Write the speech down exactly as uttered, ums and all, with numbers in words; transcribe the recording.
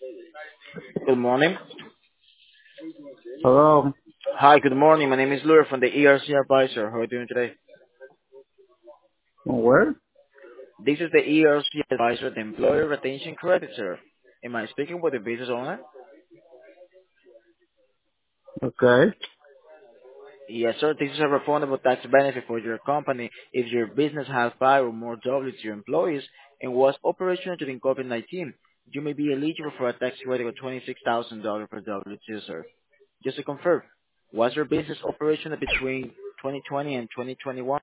Good morning. Hello. Hi, good morning. My name is Lure from the E R C Advisor. How are you doing today? Where? This is the E R C Advisor, the Employer Retention Credit, sir. Am I speaking with the business owner? Okay. Yes, sir. This is a refundable tax benefit for your company if your business has five or more W to your employees and was operational during COVID nineteen. You may be eligible for a tax credit of twenty-six thousand dollars per W two, sir. Just to confirm, was your business operational between twenty twenty and twenty twenty-one?